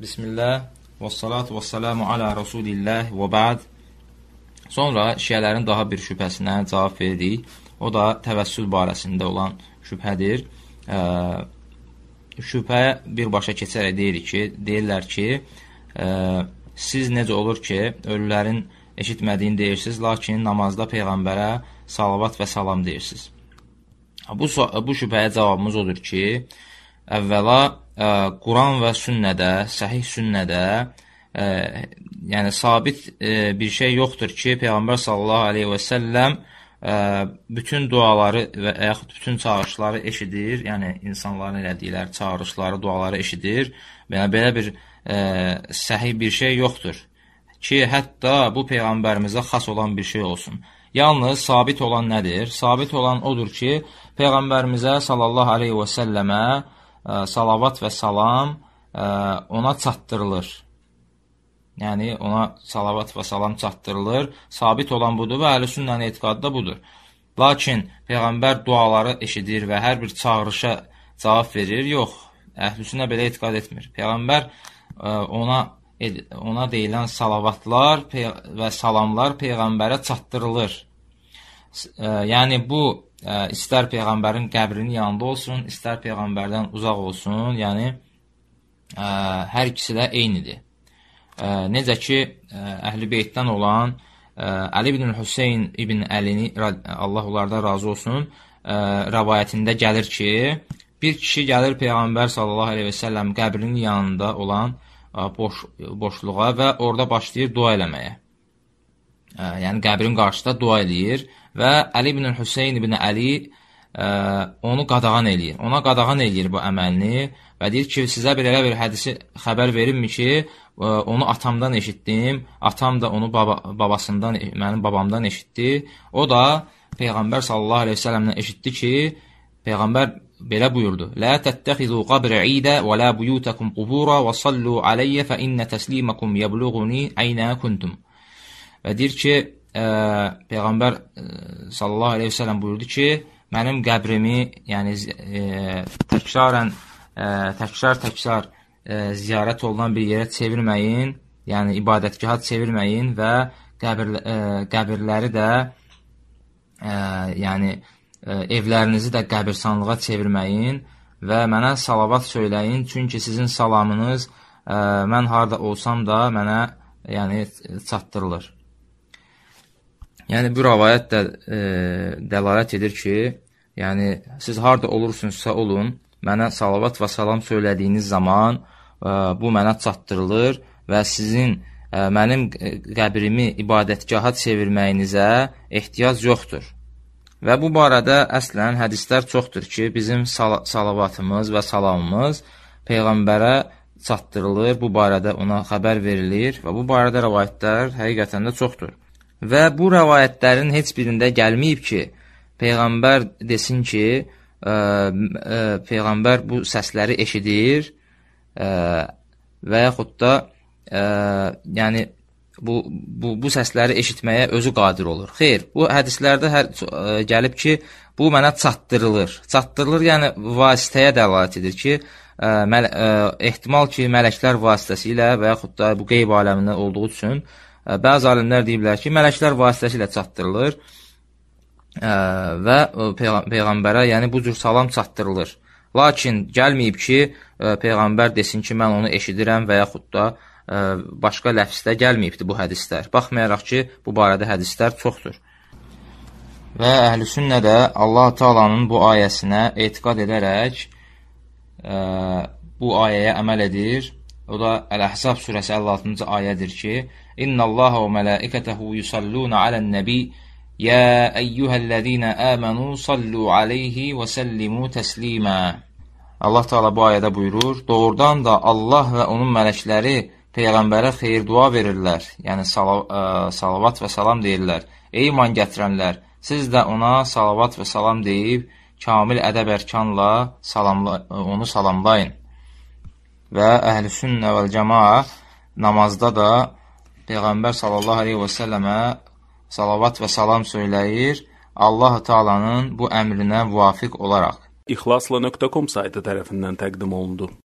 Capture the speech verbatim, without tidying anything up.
Bismillah və salatu və salamu alə Rasulillah və bə'd. Sonra şiələrin daha bir şübhəsinə cavab verdik. O da təvəssül barəsində olan şübhədir. E, şübhə birbaşa keçərək deyirik ki, deyirlər ki, e, siz necə olur ki, ölülərin eşitmədiyini deyirsiniz, lakin namazda Peyğəmbərə salavat və salam deyirsiniz. Bu, bu şübhəyə cavabımız odur ki, əvvəla ə, Quran və sünnədə, səhih sünnədə ə, yəni sabit ə, bir şey yoxdur ki, Peyğəmbər sallallahu aleyhi və səlləm ə, bütün duaları və yaxud bütün çağırışları eşidir, yəni insanların elədikləri çağırışları, duaları eşidir. Yəni belə bir ə, səhih bir şey yoxdur ki, hətta bu Peyğəmbərimizə xas olan bir şey olsun. Yalnız sabit olan nədir? Sabit olan odur ki, Peyğəmbərimizə sallallahu aleyhi və səlləmə ə, salavat və salam ə, ona çatdırılır. Yəni, ona salavat və salam çatdırılır. Sabit olan budur və əhl-i-sünnənin etiqadı da budur. Lakin Peyğəmbər duaları eşidir və hər bir çağırışa cavab verir. Yox, əhl-i-sünnə belə etiqad etmir. Peyğəmbər ə, ona ona deyilən salavatlar və salamlar Peyğəmbərə çatdırılır. Yəni, bu, istər Peyğəmbərin qəbrinin yanında olsun, istər Peyğəmbərdən uzaq olsun, yəni, hər ikisi də eynidir. Necə ki, Əhl-i Beytdən olan Əli ibn Hüseyin ibn Əlini, Allah onlardan razı olsun, rəvayətində gəlir ki, bir kişi gəlir Peyğəmbər sallallahu aleyhi və səlləm qəbrinin yanında olan Boş, boşluğa və orada başlayır dua eləməyə. Yəni, qəbrin qarşısında dua eləyir və Əli ibn Hüseyin ibn Əli ə, onu qadağan eləyir. Ona qadağan eləyir bu əməlini və deyir ki, sizə bir elə bir hədisi xəbər verimmi ki, ə, onu atamdan eşitdim, atam da onu baba, babasından, mənim babamdan eşitdi. O da Peyğəmbər sallallahu aleyhi ve səlləmdən eşitdi ki, Peyğəmbər belə buyurdu. Lə təttəxizu qabrə idə və lə buyutəkum qubura və sallu aleyyə fə innə təsliməkum yəbluğuni əynə kuntum. Və deyir ki, ə, Peyğəmbər ə, sallallahu aleyhi ve səlləm buyurdu ki, mənim qəbrimi, yəni ə, təkrarən, ə, təkrar-təkrar ə, ziyarət olunan bir yerə çevirməyin, yəni ibadətgaha çevirməyin və qəbir, ə, qəbirləri də, ə, yəni, evlərinizi də qəbirsanlığa çevirməyin və mənə salavat söyləyin, çünki sizin salamınız ə, mən harada olsam da mənə yəni, çatdırılır. Yəni, bu rəvayət də ə, dəlalət edir ki, yəni, siz harada olursunuzsa olun, mənə salavat və salam söylədiyiniz zaman ə, bu mənə çatdırılır və sizin ə, mənim qəbrimi ibadətgaha çevirməyinizə ehtiyac yoxdur. Və bu barədə əslən hədislər çoxdur ki, bizim sal salavatımız və salamımız Peyğəmbərə çatdırılır, bu barədə ona xəbər verilir və bu barədə rəvayətlər həqiqətən də çoxdur. Və bu rəvayətlərin heç birində gəlməyib ki, Peyğəmbər desin ki, ə, ə, Peyğəmbər bu səsləri eşidir ə, və yaxud da ə, yəni, Bu, bu, bu səsləri eşitməyə özü qadir olur. Xeyr, bu hədislərdə hər, ə, gəlib ki, bu mənə çatdırılır. Çatdırılır, yəni vasitəyə dəlalət edir ki, ə, məl ə, ehtimal ki, mələklər vasitəsilə və yaxud da bu qeyb aləmində olduğu üçün ə, bəzi alimlər deyiblər ki, mələklər vasitəsilə çatdırılır ə, və Peyğ Peyğəmbərə yəni bu cür salam çatdırılır. Lakin gəlməyib ki, ə, Peyğəmbər desin ki, mən onu eşidirəm və yaxud da başqa ləfsdə gəlməyibdir bu hədislər. Baxmayaraq ki, bu barədə hədislər çoxdur. Və əhl-i sünnədə Allah Taala'nın bu ayəsinə etiqad edərək ə, bu ayəyə əməl edir. O da Əl-Əhzab surəsi əlli altıncı ayədir ki, İnnəllaha və mələikətəhu yusalluna alən-nəbi Yə əyyuhəl-ləzīnə əmənu sallu aleyhi və səllimu təslimə. Allah Taala bu ayədə buyurur, doğrudan da Allah və onun mələkləri Peyğəmbərə xeyir dua verirlər, yəni sal ə, salavat və salam deyirlər. Ey iman gətirənlər, siz də ona salavat və salam deyib, kamil ədəb-ərkanla salamla, onu salamlayın. Və əhl-i sünnə vəl-cəmaa namazda da Peyğəmbər sallallahu aleyhi və səlləmə salavat və salam söyləyir, Allah Taala'nın bu əmrinə müvafiq olaraq. İxlasla nöqtə com saytı tərəfindən təqdim olundu.